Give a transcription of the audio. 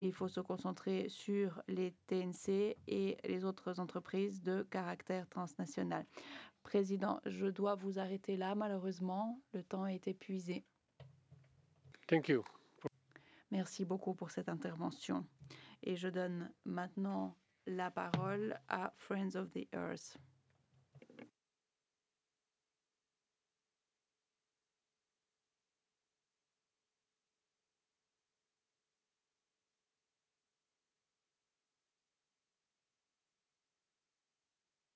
Il faut se concentrer sur les TNC et les autres entreprises de caractère transnational. Président, je dois vous arrêter là, malheureusement. Le temps est épuisé. Thank you. Merci beaucoup pour cette intervention. Et je donne maintenant la parole à Friends of the Earth.